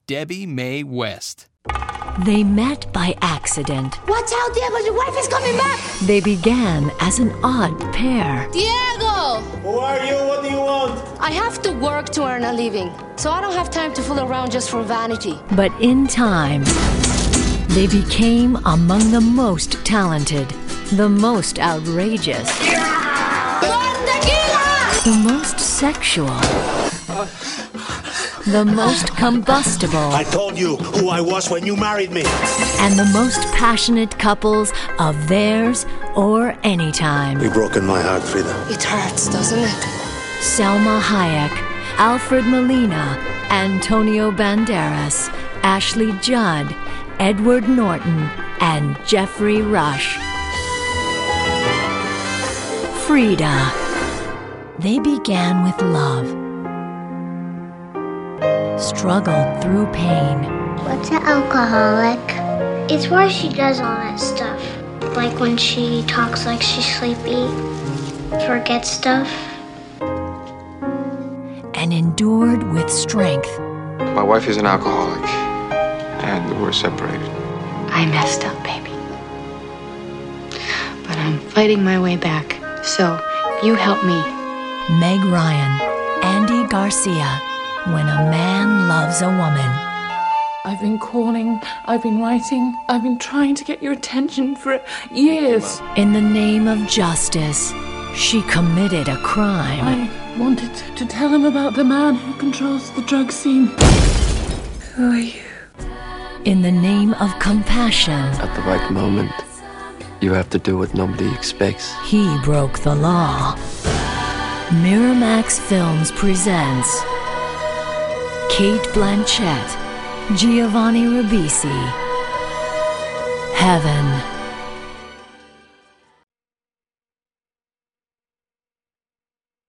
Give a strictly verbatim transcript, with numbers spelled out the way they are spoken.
Debbie Mae West. They met by accident. Watch out, Diego, your wife is coming back! They began as an odd pair. Diego! Who are you? What do you want? I have to work to earn a living, so I don't have time to fool around just for vanity. But in time, they became among the most talented, the most outrageous, the most sexual, the most combustible. I told you who I was when you married me. And the most passionate couples of theirs or any time. You've broken my heart, Frida. It hurts, doesn't it? Salma Hayek, Alfred Molina, Antonio Banderas, Ashley Judd, Edward Norton, and Geoffrey Rush. Frida. They began with love, struggled through pain. What's an alcoholic? It's where she does all that stuff. Like when she talks like she's sleepy, forgets stuff. And endured with strength. My wife is an alcoholic, and we're separated. I messed up, baby. But I'm fighting my way back, so you help me. Meg Ryan, Andy Garcia, When a Man Loves a Woman. I've been calling, I've been writing, I've been trying to get your attention for years. In the name of justice, she committed a crime. I wanted to tell him about the man who controls the drug scene. Who are you? In the name of compassion. At the right moment, you have to do what nobody expects. He broke the law. Miramax Films presents Cate Blanchett, Giovanni Ribisi, Heaven.